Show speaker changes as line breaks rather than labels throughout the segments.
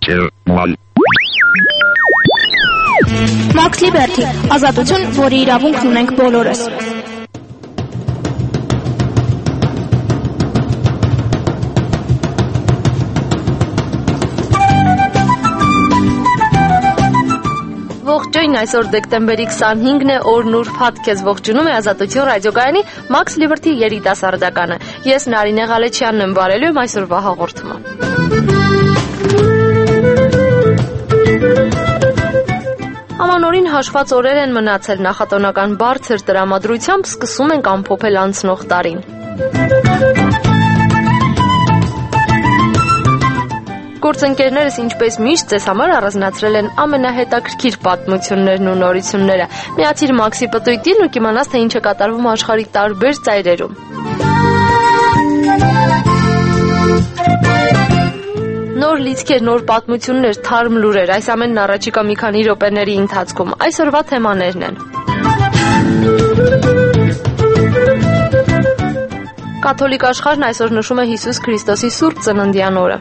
2, 1.
Մաքս Լիբերթի, ազատություն, որի իրավունքն ունենք բոլորս։
Ողջույն, այսօր դեկտեմբերի 25-ն է, օրն ուրբաթ, քեզ ողջունում է Ազատություն ռադիոգայանի Մաքս Լիբերթի երիտասարդականը։ Ես Նարինե Ղալեչյանն եմ բարելու եմ այսօրվա հաղորդումը։ Ամանորին հաշված օրեր են մնացել, նախատոնական բարձր տրամադրությամբ սկսում ենք ամփոփել անցնող տարին։ Գործընկերներս ինչպես միշտ ձեզ համար առանձնացրել են ամենահետաքրքիր պատմություններն ու նորությունները։ Միացիր Մաքսի պտույտին ու կիմանաս, թե ինչ է կատարվում աշխարհի տարբեր ծայրերում։ Նոր լիցքեր, նոր պատմություններ, թարմ լուրեր, այս ամենն առաջիկա մի քանի րոպեների ընթացքում։ Այսօրվա թեմաներն են. Կաթոլիկ աշխարհն այսօր նշում է Հիսուս Քրիստոսի Սուրբ Ծննդյան օրը։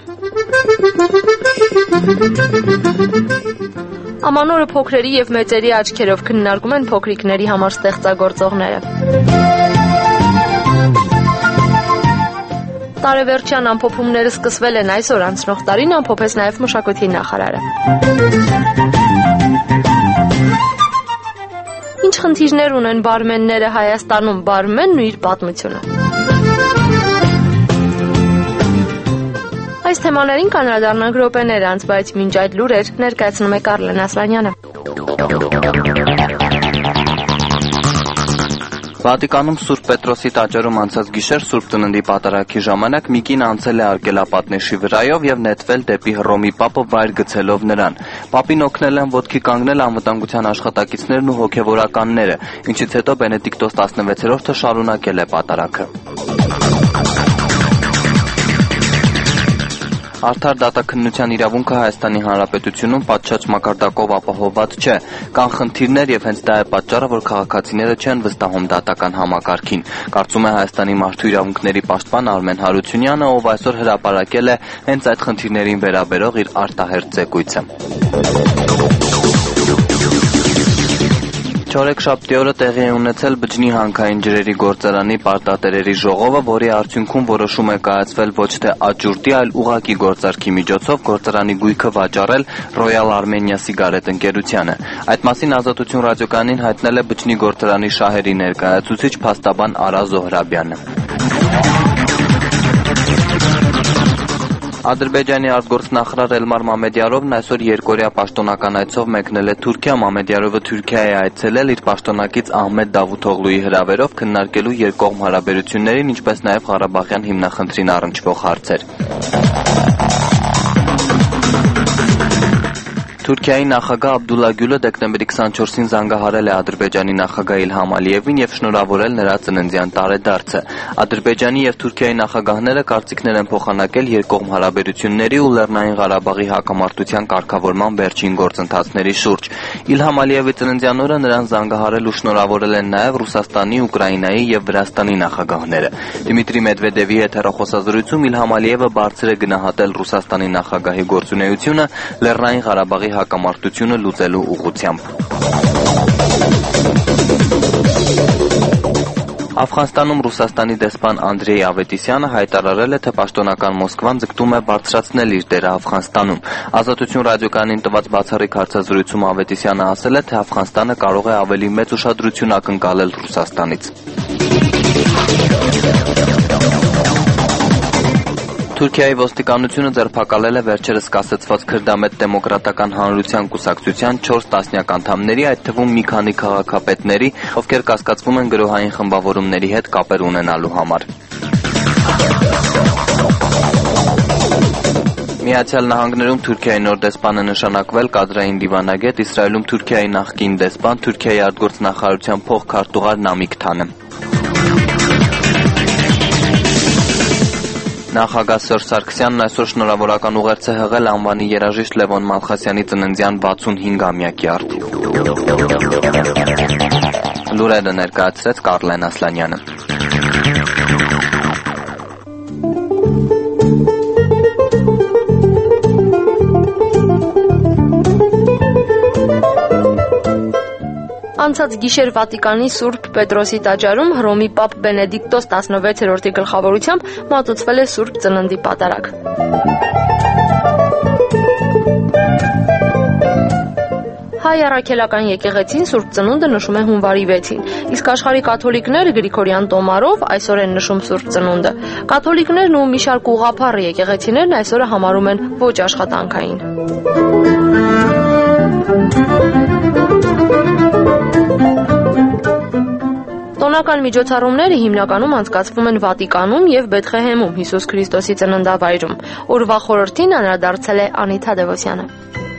Ամանորը փոքրերի եւ մեծերի աչքերով քննարկում են փոքրիկների համար ստեղծագործողները։ Տարեվերջյան ամփոփումները սկսվել են այսօր, անցնող տարին ամփոփեց նաև մշակույթի նախարարը։ Ինչ խնդիրներ ունեն բարմենները Հայաստանում, բարմենն ու իր պատմությունը։ Այս թեմաներին կանրադառնանք րոպեներ անց, բայց մինչ այդ լուրեր ներկայացնում է Կարլեն Ասլանյանը։
Վատիկանում Սուրբ Պետրոսի տաճարում անցած գիշեր Սուրբ Ծննդի պատարագի ժամանակ մի կին անցել է արգելապատնեշի վրայով եւ նետվել դեպի Հռոմի Պապը վայր գցելով նրան։ Պապին օգնել են ոտքի կանգնել անվտանգության աշխատակիցներն ու հոգեվորականները, ինչից հետո Բենեդիկտոս 16-րդը շարունակել է պատարագը։ Արդար դատաքննության իրավունքը Հայաստանի Հանրապետությունում պատշաճ մակարդակով ապահովված չէ։ Կան խնդիրներ եւ հենց դա է պատճառը, որ քաղաքացիները չեն վստահում դատական համակարգին։ Կարծում է Հայաստանի մարդու իրավունքների պաշտպան Արմեն Հարությունյանը, ով այսօր հրապարակել է հենց այդ խնդիրներին վերաբերող իր արտահերթ զեկույցը։ Չորեքշաբթի օրը տեղի է ունեցել Բջջնի հանքային ջրերի գործարանի պարտատերերի ժողովը, որի արդյունքում որոշում է կայացվել ոչ թե աճուրդի, այլ ուղղակի գործարքի միջոցով գործարանի գույքը վաճառել Royal Armenia Cigarette ընկերությանը։ Այդ մասին Ազատություն ռադիոկայանին հայտնել է Բջջնի գործարանի շահերի ներկայացուցիչ փաստաբան Արա Զոհրաբյանը։ Ադրբեջանի արտգործնախարար Էլմար Մամեդյարովն այսօր երկօրյա պաշտոնական այցով մեկնել է Թուրքիա։ Մամեդյարովը Թուրքիա է այցելել իր պաշտոնակից Ահմեդ Դավութօղլուի հրավերով քննարկելու երկկողմ հարաբերություններին, ինչպես նաև Ղարաբաղյան հիմնախնդրին առնչվող հարցեր։ Թուրքիայի նախագահ Աբդուլլա Գյուլը դեկտեմբերի 24-ին զանգահարել է Ադրբեջանի նախագահ Իլհամ Ալիևին եւ շնորհավորել նրա ծննդյան տարեդարձը։ Ադրբեջանի եւ Թուրքիայի նախագահները կարծիքներ են փոխանակել երկկողմ հարաբերությունների ու Լեռնային Ղարաբաղի հակամարտության կարգավորման վերջին գործընթացների շուրջ։ Իլհամ Ալիևի ծննդյան օրը նրան զանգահարել ու շնորհավորել են նաեւ Ռուսաստանի, Ուկրաինայի եւ Վրաստանի նախագահները։ Դիմիտրի Մեդվեդևի հետ հեռախոսազրույցում Իլհամ Ալիևը բարձր է գնահատել Ռուսաստանի նախագահի գործունեությունը Լեռնային Ղարաբաղի հակամարտությունը լուծելու ուղղությամբ։ Աֆղանստանում Ռուսաստանի դեսպան Անդրեյ Ավետիսյանը հայտարարել է, թե պաշտոնական Մոսկվան ձգտում է բարձրացնել իր դերը Աֆղանստանում։ Ազատություն ռադիոկայանին տված բացառիկ հարցազրույցում Ավետիսյանը ասել է, թե Աֆղանստանը կարող է ավելի մեծ ուշադրություն ակնկալել Ռուսաստանից։ Թուրքիայի ոստիկանությունը ձերբակալել է վերջերս կասեցված Քրդամետ դեմոկրատական հանրության կուսակցության 4 տասնյակ անդամների, այդ թվում մի քանի քաղաքապետների, ովքեր կասկածվում են գրոհային խմբավորումների հետ կապեր ունենալու համար։ Միացյալ Նահանգներում Թուրքիայի նոր դեսպանը նշանակվել կադրային դիվանագետ, Իսրայելում Թուրքիայի նախկին դեսպան, Թուրքիայի արտգործնախարարության փոխքարտուղար Նամիկ Թանը։ Նախագահ Սերժ Սարգսյանն այսօր շնորհավորական ուղերձ է հղել անվանի երաժիշտ Լևոն Մալխասյանի ծննդյան 65-ամյակի արդիվ։ Լուրերը ներկայացրեց Կարլեն Ասլանյանը։
Անցած գիշեր Վատիկանի Սուրբ Պետրոսի տաճարում Հռոմի Պապ Բենեդիկտոս 16-րդի գլխավորությամբ մատուցվել է Սուրբ Ծննդի պատարագ։ Հայ առաքելական եկեղեցին Սուրբ Ծնունդը նշում է հունվարի 6-ին, իսկ աշխարհի կաթոլիկները Գրիգորյան տոմարով այսօր են նշում Սուրբ Ծնունդը։ Կաթոլիկներն ու մի շարք ուղղափառ եկեղեցիներն այսօրը համարում են ոչ աշխատանքային։ Տոնական միջոցառումները հիմնականում անցկացվում են Վատիկանում և Բեթղեհեմում Հիսուս Քրիստոսի ծննդավայրում։ Օրվա խորհրդին անդրադարձել է Անիթա Դևոսյանը։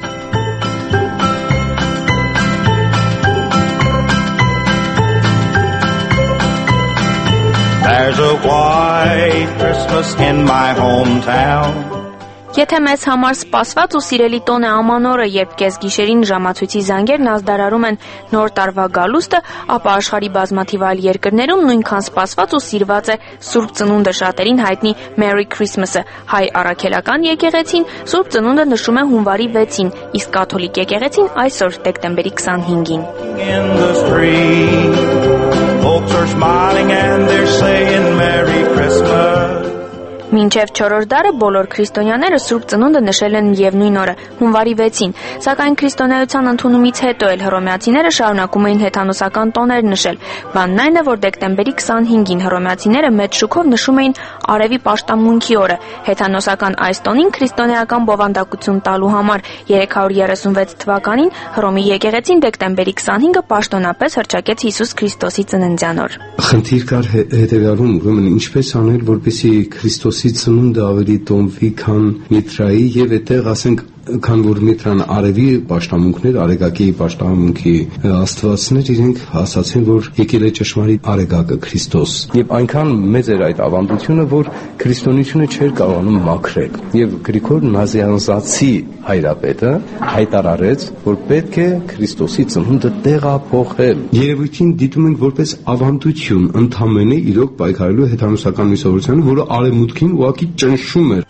There's a white Christmas in my hometown.
Եթե մեզ համար սպասված ու սիրելի տոն է ամանորը, երբ կեսգիշերին ժամացույցի զանգերն ազդարարում են նոր տարվա գալուստը, ապա աշխարհի բազմաթիվ այլ երկրներում նույնքան սպասված ու սիրված է Սուրբ Ծնունդը, շատերին հայտնի Merry Christmas-ը։ Հայ առաքելական եկեղեցին Սուրբ Ծնունդը նշում է հունվարի 6-ին, իսկ կաթոլիկ եկեղեցին այսօր դեկտեմբերի 25-ին։
In the street, folks are smiling and they're saying Merry Christmas.
Մինչև 4-րդ դարը բոլոր քրիստոնյաները Սուրբ Ծնունդը նշել են միևնույն օրը, հունվարի 6-ին, սակայն քրիստոնեության ընդունումից հետո էլ հռոմեացիները շարունակում էին հեթանոսական տոներ նշել։ Բանն այն է, որ դեկտեմբերի 25-ին հռոմեացիները մեծ շուքով նշում էին Արևի պաշտամունքի օրը։ Հեթանոսական այս տոնին քրիստոնեական բովանդակություն տալու համար 336 թվականին Հռոմի եկեղեցին դեկտեմբերի 25-ը պաշտոնապես հռչակեց Հիսուս Քրիստոսի ծննդյան օր։
Խնդիր կար հետևյալում, ուրեմն ինչպես անել, որպեսզի Քրիստոսի ծնունդը ավելի տոնվի, քան Միտրայի եւ այդտեղ ասենք քան որ Միտրան արևի պաշտամունքներ, արեգակի պաշտամունքի աստվածներ իրենք ասացին, որ եկել է ճշմարիտ արեգակը Քրիստոս։ Եվ այնքան մեծ էր այդ ավանդությունը, որ քրիստոնեությունը չէր կարողանում մաքրել։ Եվ Գրիգոր Նազիանզացի հայրապետը հայտարարեց, որ պետք է Քրիստոսի ծնունդը տեղափոխել։ Երևույթին դիտում ենք որպես ավանդություն, ընդամենը իրոք պայքարելու հեթանոսական միսավորությանը, որը արևմուտքին ուղղակի ճնշում էր։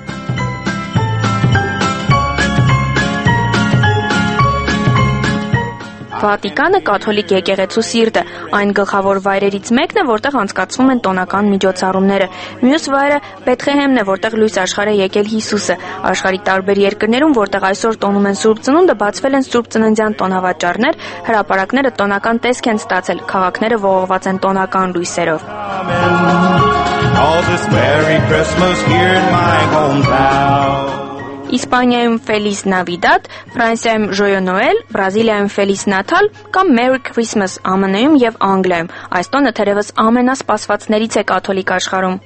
Վատիկանը կաթոլիկ եկեղեցու սիրտը, այն գլխավոր վայրերից մեկն է, որտեղ անցկացվում են տոնական միջոցառումները։ Մյուս վայրը Բեթղեհեմն է, որտեղ լույս աշխարհ է եկել Հիսուսը։ Աշխարհի տարբեր երկրներում, որտեղ այսօր տոնում են Սուրբ Ծնունդը, բացվել են Սուրբ Ծննդյան տոնավաճառներ, հրապարակները տոնական տեսք են ստացել, քաղաքները ողողված են տոնական լույսերով։
All this Merry Christmas here in my hometown.
Իսպանիայում Feliz Navidad, Ֆրանսիայում Joyeux Noël, Բրազիլիայում Feliz Natal կամ Merry Christmas ԱՄՆ-ում եւ Անգլիայում։ Այս տոնը թերևս ամենասպասվածներից է կաթոլիկ աշխարհում։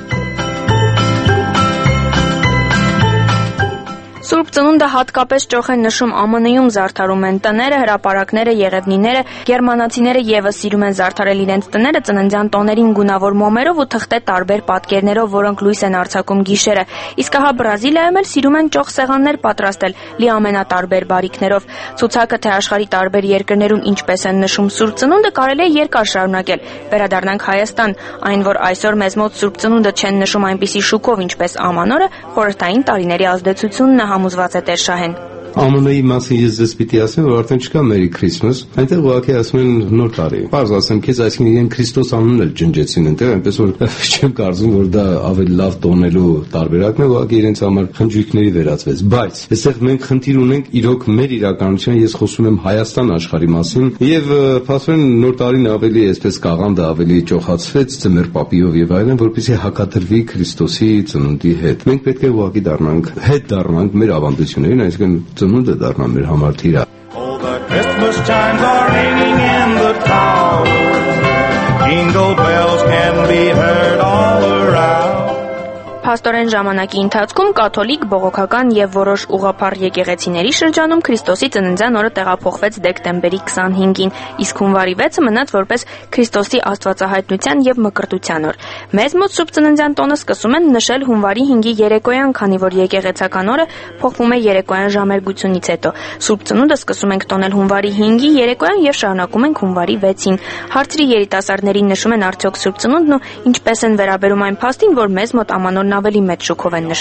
Սուրբ Ծնունդը հատկապես ճոխ են նշում ԱՄՆ-ում, զարդարում են տները, հրապարակները, եղևնիները, գերմանացիները եւս սիրում են զարդարել իրենց տները ծննդյան տոներին գունավոր մոմերով ու թղթե տարբեր պատկերներով, որոնք լույս են արձակում գիշերը։ Իսկ ահա Բրազիլիայում էլ սիրում են ճոխ սեղաններ պատրաստել լի ամենատարբեր բարիքներով։ Ցուցակը թե աշխարհի տարբեր երկրներում ինչպես են նշում Սուրբ Ծնունդը կարելի է երկար շարունակել։ Վերադառնանք Հայաստան, այն որ այսօր մեզ մոտ Սուրբ Ծնունդը չեն նշում այնպիսի շուկով, ինչպես ամանորը, խորհրդային տարիների ազդեցությունն է համոզված է Տեր Շահեն։
ԱՄՆ-ի մասին ես ձեզ պիտի ասեմ, որ արդեն չկա Merry Christmas, այնտեղ ուղղակի ասում են նոր տարի։ Պարզ ասեմ քեզ, այսինքն իրենք Քրիստոս անունն էլ ջնջեցին այնտեղ, այնպես որ չեմ կարծում, որ դա ավելի լավ տոնելու տարբերակն է, ուղղակի իրենց համար խնջույքների վերածվեց։ Բայց այստեղ մենք խնդիր ունենք իրոք մեր իրականության, ես խոսում եմ Հայաստան աշխարհի մասին, եւ փաստորեն նոր տարին ավելի այսպես կաղանդը ավելի ճոխացվեց ծմեր պապիով եւ այլն, որպեսզի հակադրվի Քրիստոսի ծնունդի հետ։ Մենք պետք է ուղղակի դառնանք մեր ավանդություններին, այսինքն ծնունդը դառնա մեր համար թիրախ։
Oh, the Christmas chimes are ringing in the tower. Jingle bells can be heard all around.
Փաստորեն ժամանակի ընթացքում կաթոլիկ, բողոքական եւ որոշ ուղղափառ եկեղեցիների շրջանում Քրիստոսի ծննդյան օրը տեղափոխվեց դեկտեմբերի 25-ին, իսկ հունվարի 6-ը մնաց որպես Քրիստոսի աստվածահայտնության եւ մկրտության օր։ Մեզ մոտ Սուրբ Ծննդյան տոնը սկսում են նշել հունվարի 5-ի երեկոյան, քանի որ եկեղեցական օրը փոխվում է երեկոյան ժամերգությունից հետո։ Սուրբ Ծնունդը սկսում ենք տոնել հունվարի 5-ի երեկոյան եւ շարունակում ենք հունվարի 6-ին։ Հարցրի երիտասարդներին նշում են արդյոք Սուրբ Ծնունդն ու ինչպես են վերաբերում այն փաստին, որ մեզ մոտ ամանորն ավելի մեծ շուկով են նշում։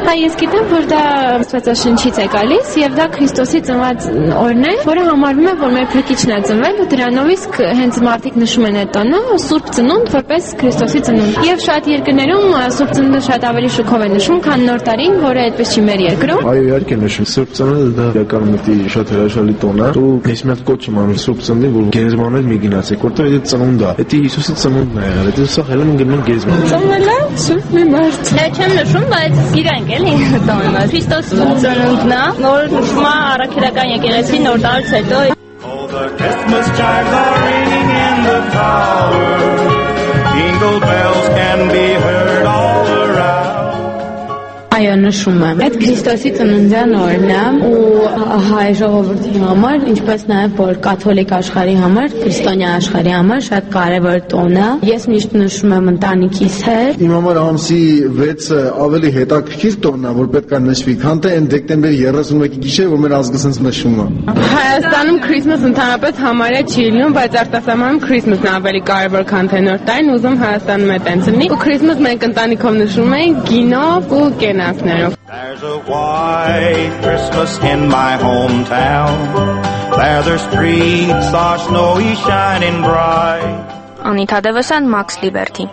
Հա, ես գիտեմ, որ դա Աստվածաշնչից է գալիս եւ դա Քրիստոսի ծնված օրն է, որը համարվում է, որ մեր Փրկիչն է ծնվել ու դրանով իսկ հենց մարդիկ նշում են այդ տոնը Սուրբ Ծնունդ, որպես Քրիստոսի ծնունդ։ Եվ շատ երկրներում Սուրբ Ծնունդը շատ ավելի շուկով է նշում, քան Նոր տարին, որը այդպես չի մեր երկրում։
Այո, իհարկե նշում։ Սուրբ Ծնունդը դա իրական մտի շատ հրաշալի տոն է։ Ու ես մի հատ կոչ եմ անում Սուրբ Ծնունդին, որ գերեզմանել մի գնացեք, որտեղ այդ ծնունդը է։ Դա Հիսուսի ծնունդն է եղել։ Դա սա հելում գնում գերեզման։
Ծնվել է Սուրբ մի մարդ։
Դա չեմ նշում, բայց գիտենք էլի տոնը։ Քրիստոսի ծնունդն է, որ նշում է առաքելական եկեղեցի նոր տարուց հետո։
Oh, the Christmas chimes are ringing in the tower. Jingle bells can be heard all around.
Այո, նշում եմ։ Այդ Քրիստոսի ծննդյան օրն է ու հայ ժողովրդի համար, ինչպես նաև որ կաթոլիկ աշխարհի համար, քրիստոնյա աշխարհի համար շատ կարևոր տոն է։ Ես միշտ նշում եմ ընտանիքիս հետ։
Իմ համար ամսի 6-ը ավելի հետաքրքիր տոնն է, որ պետք է նշվի, քան թե այն դեկտեմբերի 31-ի գիշերը, որ մեր ազգը sense նշում է։
Հայաստանում Քրիսմաս ընդհանրապես համարյա չի լինում, բայց արտասահմանում Քրիսմասն ավելի կարևոր, քան թե Նոր տարին, ուզում Հայաստանում է տենց լինի։ Ու Քրիսմաս մենք ընտանիքով նշում ենք գինով ու կենացներով։
There's a white Christmas in my hometown. There the streets are snowy shining bright.
Անիթա Դևոսյան, Max Liberty։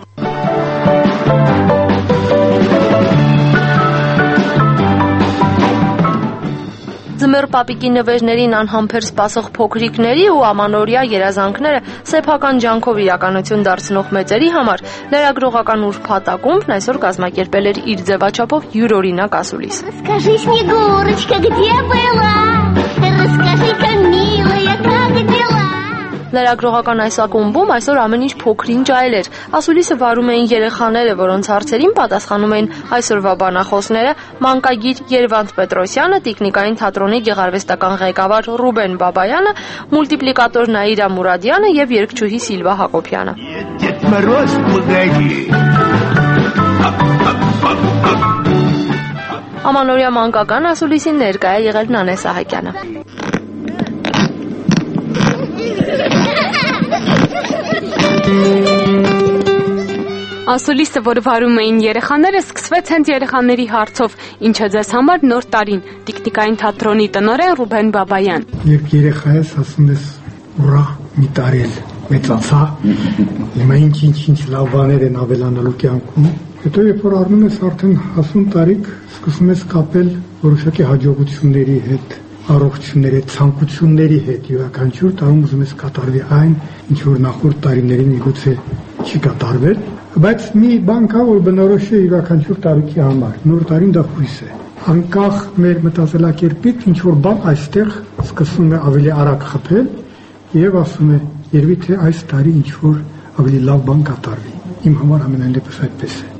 Ձմեռ պապիկի նվերներին անհամբեր սպասող փոքրիկների ու ամանորյա երազանքները սեփական ջանքով իրականություն դարձնող մեծերի համար լրագրողական ուրբաթ ակումբն այսօր կազմակերպել էր իր ձևաչափով յուրօրինակ ասուլիս։
Скажи, Снегурочка, где была? Расскажи-ка, милая, как дела?
Լրագրողական այս ակումբում այսօր ամեն ինչ փոքրինչ այլ էր։ Ասուլիսը վարում էին երեխաները, որոնց հարցերին պատասխանում էին այսօրվա բանախոսները մանկագիր Երվանդ Պետրոսյանը, տիկնիկային թատրոնի գեղարվեստական ղեկավար Ռուբեն Բաբայանը, մուլտիպլիկատոր Նաիրա Մուրադյանը եւ երգչուհի Սիլվա Հակոբյանը։
Дед Мороз, погоди.
Ամանորյա մանկական ասուլիսին ներկայ է եղել Նանե Սահակյանը։
Ասուլիսը, որ վարում էին երեխաները, սկսվեց հենց երեխաների հարցով, ինչը ձեզ համար նոր տարին, տիկնիկային թատրոնի տնօրեն Ռուբեն Բաբայան։
Երբ երեխա ես, ասում ես ուրա մի տարել, մեծացա, հիմա ինչ լավ բաներ են ավելանալու կյանքում, հետո երբ որ առնում ես արդեն հասուն տարիք, սկսում ես կապել որոշակի հաջողությունների հետ, առողջությունների, ցանկությունների հետ, յուրաքանչյուր տարում ուզում ես կատարվի այն, ինչ որ նախորդ տարիներին միգուցե չի կատարվել, բայց մի բան կա, որ բնորոշ է յուրաքանչյուր տարիքի համար, նոր տարին դա հույս է։ Անկախ մեր մտածելակերպից ինչ որ բան այստեղ սկսում է ավելի արագ խփել եւ ասում է, երևի թե այս տարի ինչ որ ավելի լավ բան կատարվի։ Իմ համար ամենայն դեպս այդպես է։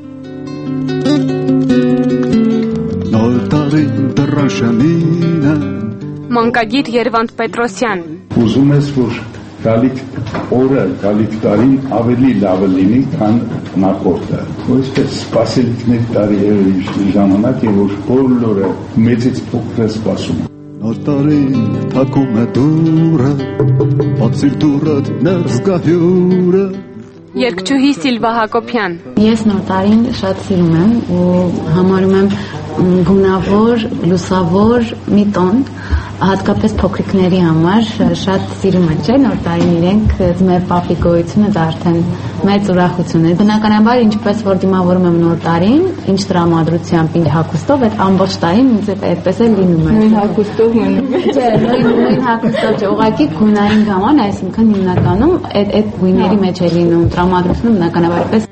Նոր տարին դրաշանինը
Մանկագիր Երվանդ Պետրոսյան։
Ուզում ես, որ գալիք օրը, գալիք տարին ավելի լավը լինի, քան նախորդը։ Որպես սպասելիքների տարի ժամանակ է, որ բոլորը մեծից փոքրը սպասում։
Նոր տարին թակում է դուրը, բացիր դուրդ ներս գա հյուրը։
Երգչուհի Սիլվա Հակոբյան։
Ես նոր տարին շատ սիրում եմ ու համարում եմ գունավոր, լուսավոր մի տոն, հատկապես փոքրիկների համար շատ սիրում են, չէ՞, նոր տարին իրենք մեր պապի գոյությունը դա արդեն մեծ ուրախություն է։ Բնականաբար ինչպես որ դիմավորում եմ նոր տարին, ինչ տրամադրությամբ, ինչ հագուստով, այդ ամբողջ տարին ինձ այդպես էլ լինում է։ Նույն հագուստով մնում է։ Չէ, նույն հագուստով չէ, ուղղակի գունային գաման, այսինքն հիմնականում այդ գույների մեջ է լինում, տրամադրությունը բնականաբար այդպես։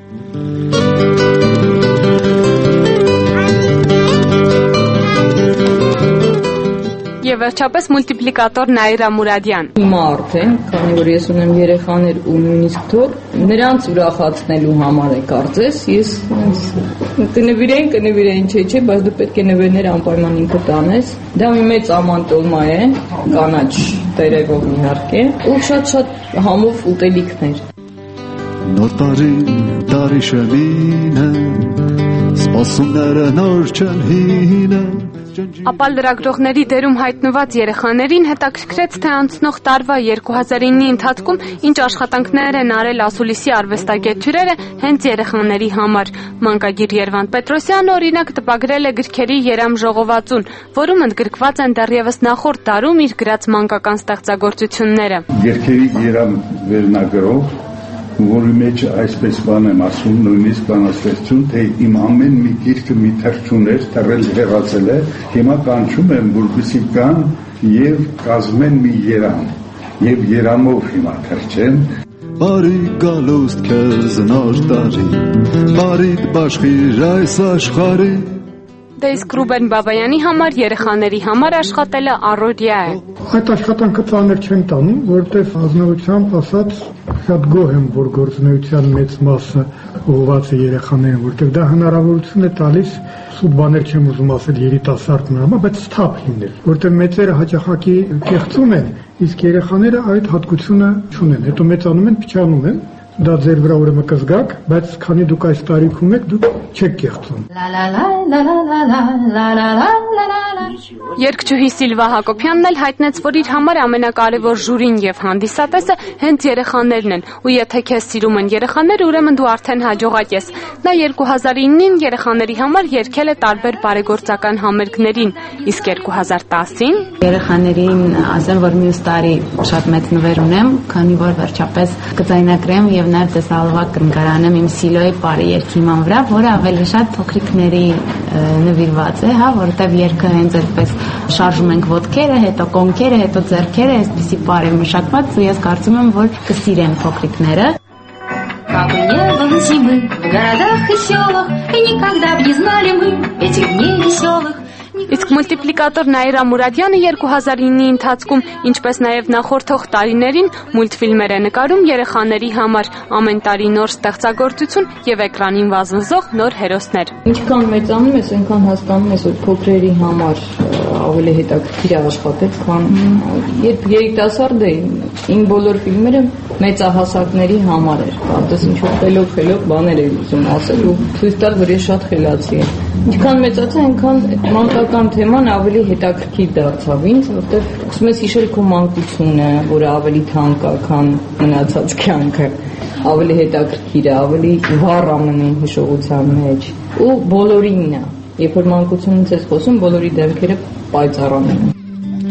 Եվ վերջապես մուլտիպլիկատոր Նաիրա Մուրադյան։
Մարդ եմ, քանի որ ես ունեմ երեխաներ ու նույնիսկ թոռ, նրանց ուրախացնելու համար է կարծես, ես կնվիրեին, չէ, բայց դու պետք է նվերներ անպայման ինքդ անես։ Դա մի մեծ ամանտոլմա է, կանաչ տերևով իհարկե, ու շատ համով ուտելիքներ։
Նոր տարի շեմինը, սպասումները նոր չեն հինը,
Ապա լրագրողների դերում հայտնված երեխաներին հետաքրքրեց, թե անցնող տարվա 2009-ի ընթացքում ինչ աշխատանքներ են արել ասուլիսի արվեստագետ հյուրերը հենց երեխաների համար։ Մանկագիր Երվանդ Պետրոսյանը օրինակ տպագրել է գրքերի երամժողովածուն, որում ընդգրկված են դեռևս նախորդ տարում իր գրած մանկական ստեղծագործությունները։
Գրքերի երամ վերնագրով, որի մեջ այսպես բան եմ ասում, նույնիսկ բանաստեղծություն, թե իմ ամեն մի գիրքը մի թռչուներ, թռել հեռացել է, հիմա կանչում եմ, որպեսզի կան եւ կազմեն մի երամ, եւ երամով հիմա թռչեն։
Բարի գալուստ քեզ նոր տարի, բարիք բաշխիր այս աշխարհի։
Դե իսկ Ռուբեն Բաբայանի համար երեխաների համար աշխատելը առօրյա է։
Այդ աշխատանքը ծանր չեմ տանում, որտեղ ազնվությամբ ասած շատ գոհ եմ, որ գործունեության մեծ մասը ուղղված է երեխաներին, որտեղ դա հնարավորություն է տալիս սուտ բաներ չեմ ուզում ասել երիտասարդն համար, բայց սթափ լինել, որտեղ մեծերը հաճախակի կեղծում են, իսկ երեխաները այդ հատկությունը չունեն, հետո մեծանում են, փչանում են, դա ձեր վրա ուրեմն կզգաք, բայց քանի դուք այս տարիքում եք, դուք չեք կեղծում։
Երգչուհի Սիլվա Հակոբյանն էլ հայտնեց, որ իր համար ամենակարևոր ժուրին եւ հանդիսատեսը հենց երեխաներն են, ու եթե քեզ սիրում են երեխաները, ուրեմն դու արդեն հաջողակ ես։ Նա 2009-ին երեխաների համար երգել է տարբեր բարեգործական համերգներին, իսկ 2010-ին
երեխաներին ասեմ, որ մյուս տարի շատ մեծ նվեր ունեմ, քանի որ վերջապես կձայնագրեմ եւ նաեւ տեսահոլովակ կնկարանեմ իմ Սիլոյի բարի երգիման վրա, որը ավելի շատ փոքրիկների նվիրված է, հա, որովհետեւ երգը հենց այդպես շարժում ենք ոտքերը, հետո կոնքերը, հետո ձեռքերը, այսպեսի բարի մշակված, ու ես կարծում եմ, որ կսիրեն փոքրիկները։
Как не было зимы в городах и селах, и никогда б не знали мы этих дней веселых.
Իսկ մուլտիպլիկատոր Նաիրա Մուրադյանը 2009-ի ընթացքում, ինչպես նաև նախորդող տարիներին, մուլտֆիլմեր է նկարում երեխաների համար, ամեն տարի նոր ստեղծագործություն եւ էկրանին վազվզող նոր հերոսներ։
Ինչքան մեծանում ես, այնքան հասկանում ես, որ փոքրերի համար ավելի հետաքրքիր է աշխատել, քան երբ երիտասարդ էի, իմ բոլոր ֆիլմերը մեծահասակների համար էր։ Այդպես ինչ-որ խելոք բաներ եմ ուզում ասել ու ցույց տալ, որ ես շատ խելացի եմ։ Ինչքան մեծացա, այնքան մանկական թեման ավելի հետաքրքիր դարձավ ինձ, որտեղ ուզում ես հիշել քո մանկությունը, որը ավելի թանկ է, քան մնացած կյանքը, ավելի հետաքրքիր է, ավելի վառ ամեն հիշողության մեջ ու բոլորինն է։ Երբ որ մանկությունից ես խոսում, բոլորի դեմքերը պայծառանում են։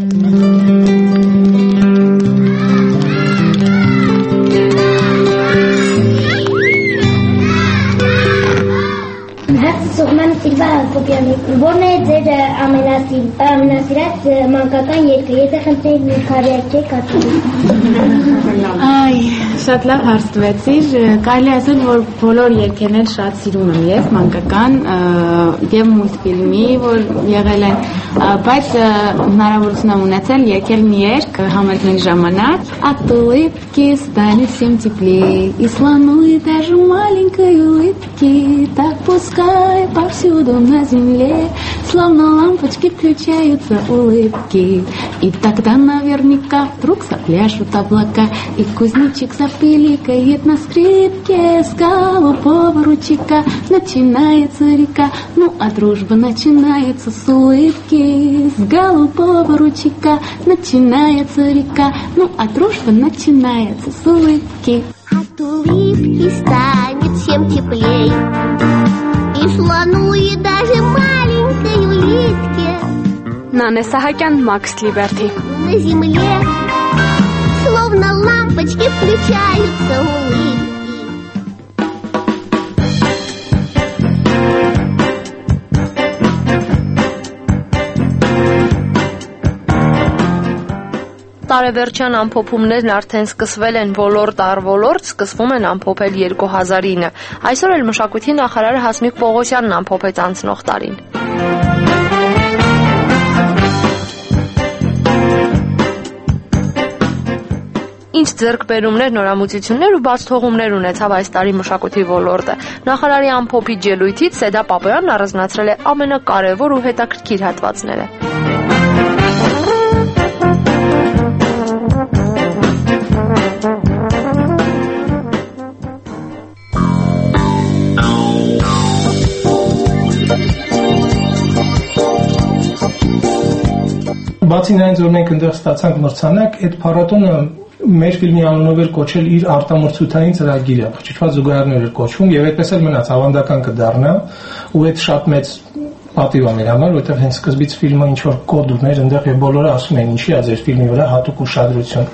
Սողման Սիլվա Հակոբյանի, որն է ձեր ամենասիրած մանկական երգը, եթե խնդրեի մի քարյակեք ասել։
Այ, շատ լավ հարց տվեցիր, կարելի ասել, որ բոլոր երգերն էլ շատ սիրում եմ ես, մանկական եւ մուլտֆիլմի, որ եղել են, բայց հնարավորություն եմ ունեցել երգել մի երգ համերգների ժամանակ «От улыбки станет всем теплей, и слону даже маленькой улыбки, так пускай повсюду на земле, словно лампочки включаются улыбки, и тогда наверняка вдруг запляшут облака, и кузнечик запиликает на скрипке, с голубого ручейка начинается река, ну а дружба начинается с улыбки, с голубого ручейка начинается река, ну а дружба начинается с улыбки».
От улыбки станет всем теплей, и слону, и даже маленькой улитке.
Նանե Սահակյան, Max Liberty.
На земле словно лампочки включаются улыбки.
Տարեվերջյան ամփոփումներն արդեն սկսվել են ոլորտ առ ոլորտ, սկսվում են ամփոփել 2009-ը։ Այսօր էլ մշակույթի նախարար Հասմիկ Պողոսյանն ամփոփեց անցնող տարին։ Ինչ ձեռքբերումներ, նորամուծություններ ու բաց թողումներ ունեցավ այս տարի մշակույթի ոլորտը։ Նախարարի ամփոփիչ ելույթից Սեդա Պապոյանն առանձնացրել է ամենակարևոր ու հետաքրքիր հատվածները։
բացի նրանից, որ մենք այնտեղ ստացանք մրցանակ, այդ փառատոնը մեր ֆիլմի անունով էր կոչել իր արտամրցութային ծրագիրը, փոփոխված զուգահեռներ էր կոչվում եւ այդպես էլ մնաց, ավանդական կդառնա ու այդ շատ մեծ պատիվ է մեր համար, որովհետեւ հենց սկզբից ֆիլմը ինչ որ կոդ ուներ այնտեղ եւ բոլորը ասում էին ինչի է ձեր ֆիլմի վրա հատուկ ուշադրություն։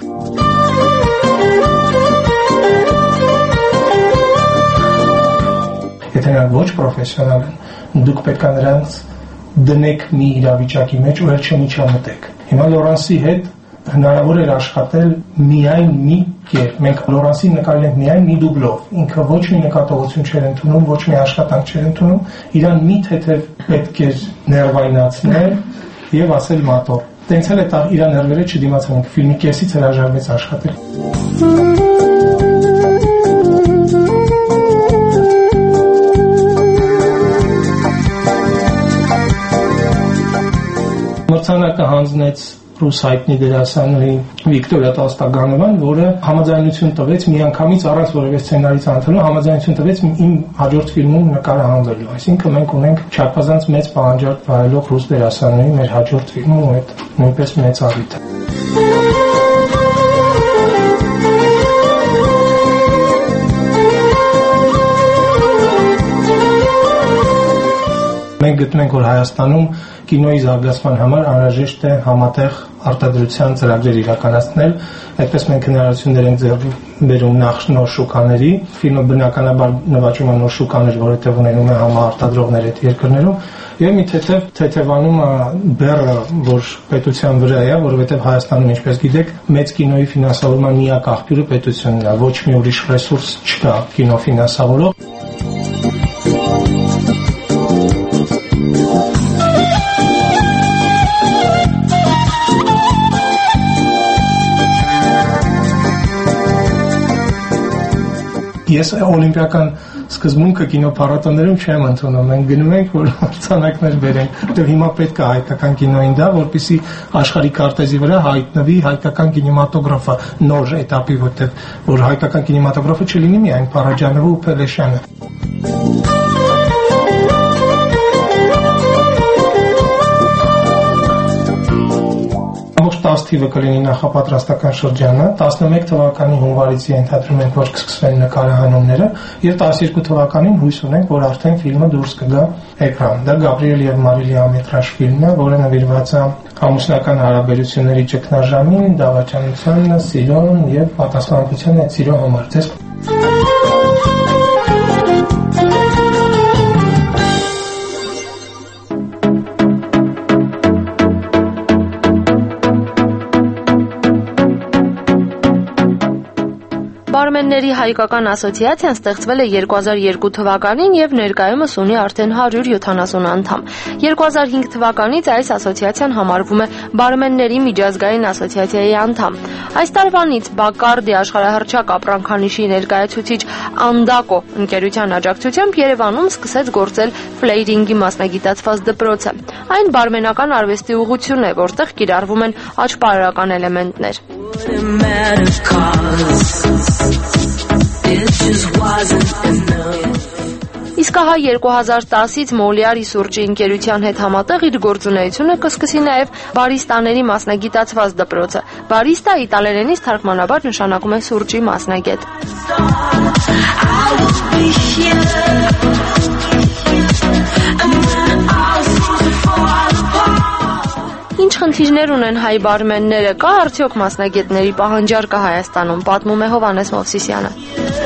Եթե նրանք ոչ պրոֆեսիոնալ են, դուք պետք է նրանց դնեք մի իրավիճակի մեջ ու էլ չմիջամտեք։ Հիմա Լորանսի հետ հնարավոր էր աշխատել միայն մի կերպ։ Մենք Լորանսին նկարել ենք միայն մի դուբլով։ Ինքը ոչ մի նկատողություն չէր ընդունում, ոչ մի աշխատանք չէր ընդունում, իրան մի թեթև պետք էր ներվայնացնել եւ ասել մատոր։ Տենց էլ է իր ներվերը չդիմացան, ֆիլմի կեսից հրաժարվեց աշխատել։ Մրցանակը հանձնեց ռուս հայտնի դերասանուհի Վիկտորիա Տոլստոյան, որը համաձայնություն տվեց միանգամից առանց որևէ սցենարի ծանոթանալու, համաձայնություն տվեց իմ հաջորդ ֆիլմում նկարահանվելու։ Այսինքն մենք ունենք չափազանց մեծ պահանջարկ վայելող ռուս դերասանուհի մեր հաջորդ ֆիլմում, ու այդ նույնպես մեծ առիթ է։ Մենք գտնում ենք, որ Հայաստանում կինոյի զարգացման համար անհրաժեշտ է համատեղ արտադրության ծրագրեր իրականացնել, այդպես մենք հնարավորություններ ենք ձեռք բերում նախ նոր շուկաների, ֆիլմը բնականաբար նվաճում է նոր շուկաներ, որովհետև ունենում է համարտադրողներ այդ երկրներում, եւ մի թեթևանում բեռը, որ պետության վրա է, որովհետև Հայաստանում, ինչպես գիտեք, մեծ կինոյի ֆինանսավորման միակ աղբյուրը պետությունն է, ոչ մի ուրիշ ռեսուրս չկա կինո ֆինանսավորող։ Ես օլիմպիական սկզբունքը կինոփառատոներում չեմ ընդունում, մենք գնում ենք, որ մրցանակներ բերենք, որտեղ հիմա պետք է հայկական կինոին դա, որպեսզի աշխարհի քարտեզի վրա հայտնվի հայկական կինեմատոգրաֆը նոր этаպի, որ հայկական կինեմատոգրաֆը չլինի միայն Փարաջանովը ու Փելեշյանը։ Ամբողջ 10 թիվը կլինի նախապատրաստական շրջանը, 11 թվականի հունվարից ենթադրում ենք, որ կսկսվեն նկարահանումները, եւ 12 թվականին հույս ունենք, որ արդեն ֆիլմը դուրս կգա էկրան։ Դա Գաբրիել եւ Մարիլի ամետրաժ ֆիլմն է, որը նվիրված է ամուսնական հարաբերությունների ճգնաժամին, դավաճանությանը, սիրուն եւ պատասխանատվության այդ սիրո համար։
Բարմենների հայկական ասոցիացիան ստեղծվել է 2002 թվականին եւ ներկայումս ունի արդեն 170 անդամ։ 2005 թվականից այս ասոցիացիան համարվում է Բարմենների միջազգային ասոցիացիայի անդամ։ Այս տարվանից Բակարդի աշխարհահռչակ ապրանքանիշի ներկայացուցիչ Անդակո ընկերության աջակցությամբ Երևանում սկսեց գործել ֆլեյրինգի մասնագիտացված դպրոցը։ Այն բարմենական արվեստի ուղղություն է, որտեղ կիրառվում են աճպարարական էլեմենտներ։ Իսկ ահա 2010-ից Մոլիարի սուրճի ընկերության հետ համատեղ իր գործունեությունը կսկսի նաև բարիստաների մասնագիտացված դպրոցը։ Բարիստա իտալերենից թարգմանաբար նշանակում է սուրճի մասնագետ։ Ինչ խնդիրներ ունեն հայ բարմենները, կա արդյոք մասնագետների պահանջարկը Հայաստանում, պատմում է Հովհաննես Մովսիսյանը։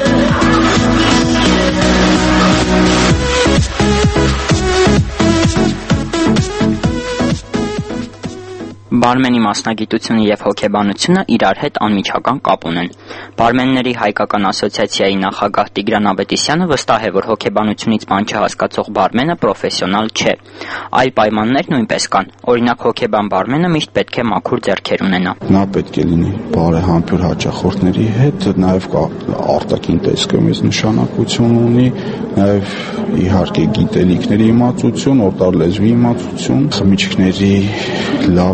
Բարմենի մասնագիտությունը եւ հոգեբանությունը իրար հետ անմիջական կապ ունեն։ Բարմենների հայկական ասոցիացիայի նախագահ Տիգրան Ավետիսյանը վստահ է, որ հոգեբանությունից բան չհասկացող բարմենը պրոֆեսիոնալ չէ։ Այլ պայմաններ նույնպես կան։ Օրինակ հոգեբան բարմենը միշտ պետք է մաքուր ձեռքեր ունենա։
Նա պետք է լինի բարեհամբույր հաճախորդների հետ, նաեւ արտաքին տեսքումից նշանակություն ունի, նաեւ իհարկե գիտելիքների իմացություն, օտար լեզվի իմացություն, խմիչքների լավ իմացություն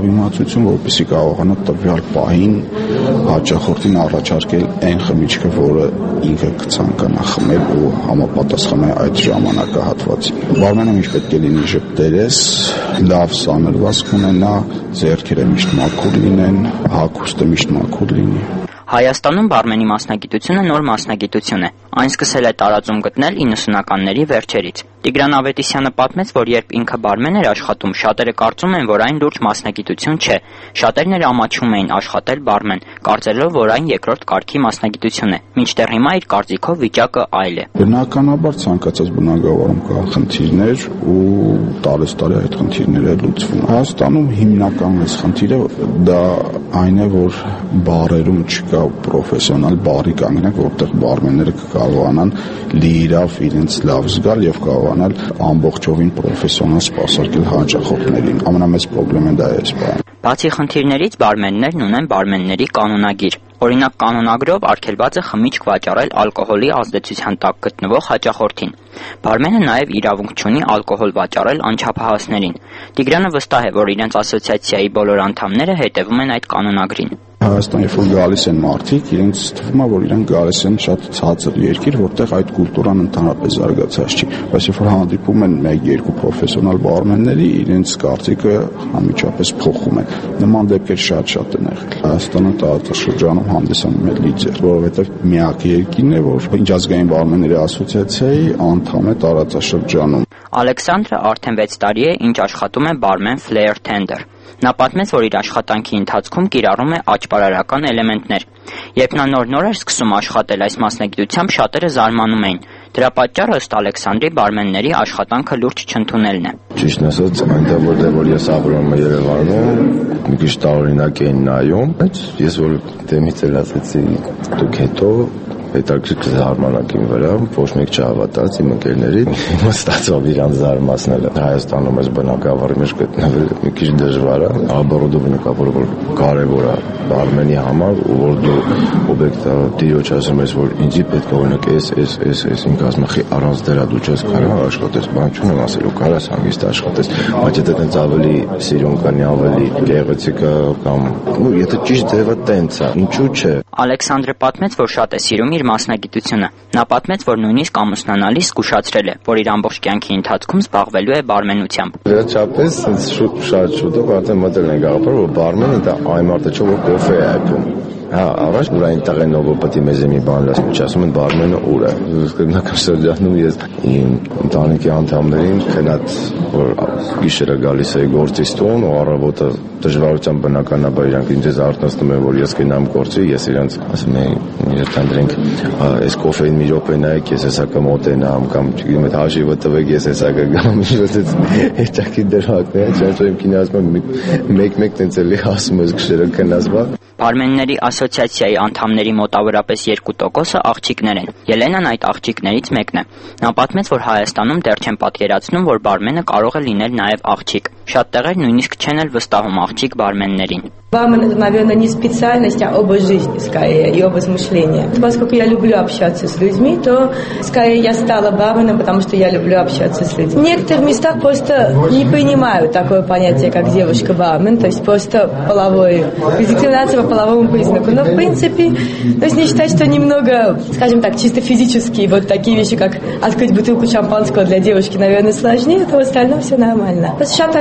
օգնություն, որպեսզի կարողանա տվյալ պահին հաճախորդին առաջարկել այն խմիչքը, որը ինքը կցանկանա խմել ու համապատասխան է այդ ժամանակահատվածին։ Բարմենը միշտ պետք է լինի ժպտերես, լավ սանրվածք ունենա, ձեռքերը միշտ մաքուր լինեն, հագուստը միշտ մաքուր լինի։
Հայաստանում բարմենի մասնագիտությունը նոր մասնագիտություն է։ Այն սկսել է տարածում գտնել 90-ականների վերջերից։ Տիգրան Ավետիսյանը պատմեց, որ երբ ինքը բարմեն էր աշխատում, շատերը կարծում են, որ այն լուրջ մասնագիտություն չէ։ Շատերն էլ ամաչում էին աշխատել բարմեն, կարծելով, որ այն երկրորդ կարգի մասնագիտություն է։ Մինչդեռ հիմա իր կարծիքով վիճակը այլ է։
Բնականաբար ցանկացած բնակավարում կան խնդիրներ ու տարեստարի այդ խնդիրները լուծվում։ Հայաստանում հիմնական խնդիրը դա այն է, որ բարերում չկա պրոֆեսիոնալ բարի կանգնակ, որտեղ բարմենները կարողանան լիիրավ իրենց լավ զգալ եւ կարողանալ ամբողջովին պրոֆեսիոնալ սպասարկել հաճախորդներին։ Ամենամեծ խնդիրը դա է սպառնում։
Բացի խնդիրներից բարմեններն ունեն բարմենների կանոնագիր։ Օրինակ կանոնագրով արգելված է խմիչք վաճառել ալկոհոլի ազդեցության տակ գտնվող հաճախորդին։ Բարմենը նաև իրավունք չունի ալկոհոլ վաճառել անչափահասներին։ Տիգրանը վստահ է, որ իրենց ասոցիացիայի բոլոր անդամները հետևում են այդ կանոնագրին։
Հայաստան, երբ որ գալիս են մարդիկ, իրենց թվում է, որ իրենք գալիս են շատ ցածր երկիր, որտեղ այդ կուլտուրան ընդհանրապես զարգացած չի։ Բայց երբ որ հանդիպում են 1-2 պրոֆեսիոնալ բարմենների, իրենց կարծիքը անմիջապես փոխում է։ Նման դեպքեր շատ են եղել։ Հայաստանը տարածաշրջանում հանդիսանում է լիդեր, որովհետև միակ երկիրն է, որ միջազգային բարմենների ասոցիացիայի անդամ է տարածաշրջանում։
Ալեքսանդրը արդեն 6 տարի է, ինչ աշխատում է բարմեն Flair Tender։ Նա պատմեց, որ իր աշխատանքի ընթացքում կիրառում է աճպարարական էլեմենտներ։ Երբ նա նոր էր սկսում աշխատել այս մասնագիտությամբ, շատերը զարմանում էին։ Դրա պատճառը ըստ Ալեքսանդրի բարմենների աշխատանքը լուրջ չընդունելն է։
Ճիշտն ասած, այնտեղ որտեղ ես ապրում եմ Երևանում, մի քիչ տարօրինակ էին նայում, բայց ես որ դեմից էլ ասեցի դուք հետո հետաքրքիր զարմանակին վրա ոչ մեկ չհավատաց իմ ընկերներին, հիմա ստացավ իրան զարմացնելը։ Հայաստանում այս բնակավարի մեջ գտնվելը մի քիչ դժվար է, աբորոդովը նկա որ կարևոր է բարմենի համար, ու որ դու օբյեկտը դիրոջ ասում ես, որ ինձի պետք է օրինակ էս ինք ասում է առանց դրա դու չես կարող աշխատես, բան չունեմ ասելու, կարաս հանգիստ աշխատես, բայց եթե տենց ավելի սիրուն կանի, ավելի գեղեցիկ կամ եթե ճիշտ ձևը տենց է, ինչու՞ չէ։
Ալեքսանդրը պատմեց, որ շատ է սիրում իր մասնագիտությունը։ Նա պատմեց, որ նույնիսկ ամուսնանալիս զգուշացրել է, որ իր ամբողջ կյանքի ընթացքում զբաղվելու է բարմենությամբ։
Վերջապես շատ շուտով արդեն մտել ենք աղբոր, որ բարմենը դա այն մարդը չէ, որ կոֆե է այփում։ Հա, առաջ որ այնտեղ են ով պետք է մեզ մի բան լաս միջի ասում են բարմենը ուր է։ Սկզբնական շրջանում ես իմ ընտանիքի անդամներին քնած որ գիշերը գալիս էի գործից տուն ու առավոտը դժվարությամբ բնականաբար իրանք ինձ արթնացնում են որ ես գնամ գործի, ես իրանք ասում եմ երթանդրենք այս կոֆեին մի րոպե նայեք, ես հեսա կմոտենամ կամ չգիտեմ այդ հաշիվը տվեք, ես հեսա կգամ, ինչպես հեճակի դրվակն է, չանցում քինը ասում եմ մեկ տենց էլի ասում ես գիշերը քնածվա։
Բարմենների ասոցիացիայի անդամների մոտավորապես 2%-ը աղջիկներ են։ Ելենան այդ աղջիկներից մեկն է։ Նա պատմեց, որ Հայաստանում դեռ չեն պատկերացնում, որ բարմենը կարող է լինել նաև աղջիկ։ Շատ տեղեր нույնիսկ չեն էլ վստահում աղջիկ բարմեններին։
Бармен — это, наверное, не специальность, а образ жизни, скорее, и образ мышления. Поскольку я люблю общаться с людьми, то, скорее, я стала барменом, потому что я люблю общаться с людьми. В некоторых местах просто не принимают такое понятие, как девушка-бармен, то есть просто дискриминация по половому признаку. Но, в принципе, то есть не считать, что немного, скажем так, чисто физические вот такие вещи, как открыть бутылку шампанского для девушки, наверное, сложнее, то в остальном все нормально.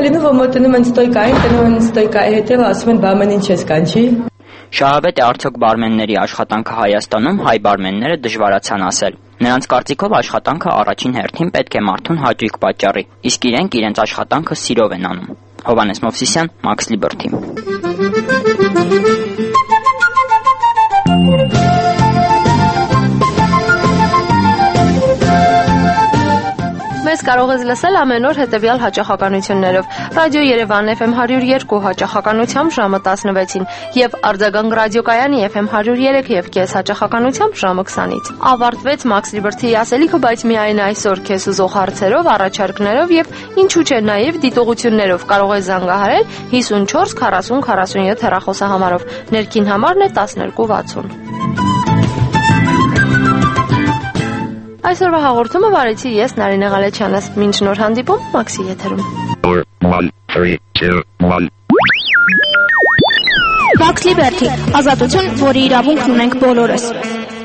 Շահավետ է արդյոք բարմենների աշխատանքը Հայաստանում հայ բարմենները դժվարացան ասել։ Նրանց կարծիքով աշխատանքը առաջին հերթին պետք է մարդուն հաճույք պատճառի, իսկ իրենք իրենց աշխատանքը սիրով են անում։ Հովհաննես Մովսիսյան, Max Liberty։
Մեզ կարող ես լսել ամեն օր հետևյալ հաճախականություններով. Ռադիո Երևան FM 102 հաճախականությամբ ժամը 16-ին եւ Արձագանք ռադիոկայանի FM 103 եւ կես հաճախականությամբ ժամը 20-ից։ Ավարտվեց Max Liberty-ի ասելիքը, բայց միայն այսօր քեզ ուզող հարցերով, առաջարկներով եւ ինչու՞ չէ նաեւ դիտողություններով կարող ես զանգահարել 54 40 47 հեռախոսահամարով։ Ներքին համարն է 1260։ Այսօրվա հաղորդումը վարեցի ես Նարինե Ղալեչյանս։ Մինչ նոր հանդիպում Մաքսի եթերում։
4 1 3 2 1
Max Liberty, ազատություն, որի իրավունքն ունենք բոլորս։